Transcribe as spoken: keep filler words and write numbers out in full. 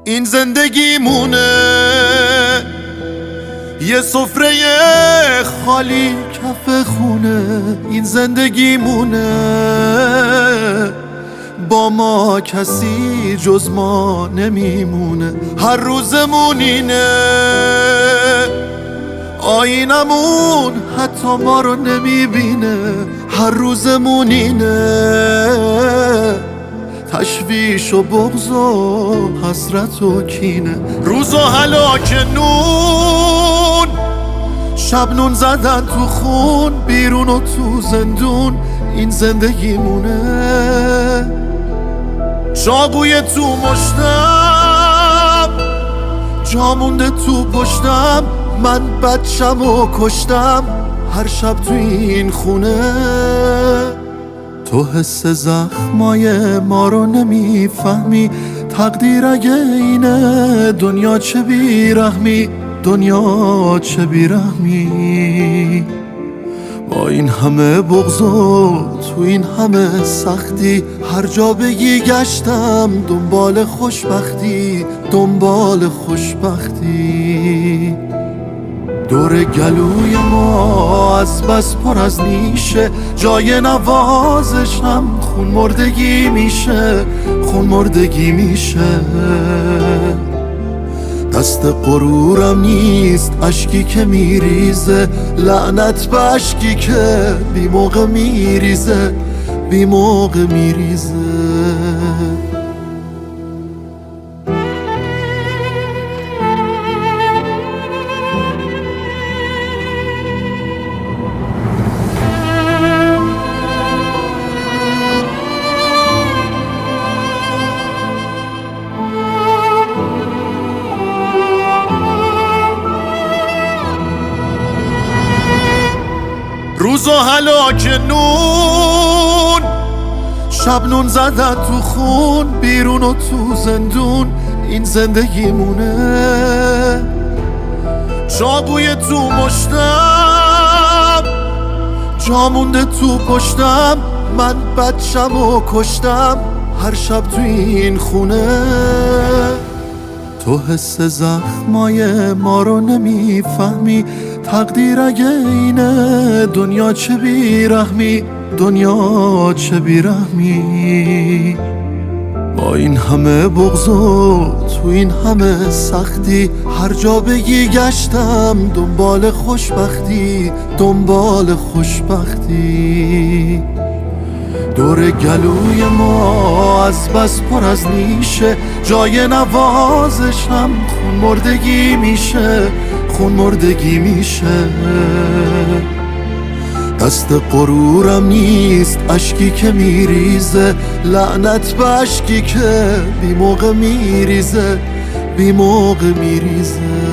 این زندگیمونه، یه سفره خالی کف خونه. این زندگیمونه، با ما کسی جز ما نمیمونه. هر روزمون اینه، آینمون حتی ما رو نمیبینه. هر روزمون اینه، تشویش و بغض و حسرت و کینه. روز و هلاک نون، شب نون زدن تو خون، بیرون و تو زندون. این زندگیمونه، چاقوی تو مشتم، جا مونده تو پشتم. من بچم و کشتم هر شب تو این خونه. تو حس زخمای ما رو نمیفهمی، تقدیر اگه اینه دنیا چه بیرحمی، دنیا چه بیرحمی. با این همه بغض و تو این همه سختی، هر جا بگی گشتم دنبال خوشبختی، دنبال خوشبختی. دور گلوی ما از بس پر از نیشه، جای نوازشم خون مردگی میشه، خون مردگی میشه. دست غرورم نیست اشکی که میریزه، لعنت به اشکی که بی موقع میریزه، بی موقع میریزه. روز و هلاک نون، شب نون زدن تو خون، بیرون و تو زندون. این زندگیمونه، چاقوی تو مشتم، جا مونده تو پشتم. من بچم و کشتم هر شب تو این خونه. تو حس زخمای ما رو نمیفهمی، تقدیر اگه اینه دنیا چه بیرحمی، دنیا چه بیرحمی. با این همه بغض و تو این همه سختی، هر جا بگی گشتم دنبال خوشبختی، دنبال خوشبختی. دور گلوی ما از بس پر از نیشه، جای نوازشم خون مردگی میشه، خون مردگی میشه. دست غرورم نیست اشکی که میریزه، لعنت به اشکی که بی موقع میریزه، بی موقع میریزه.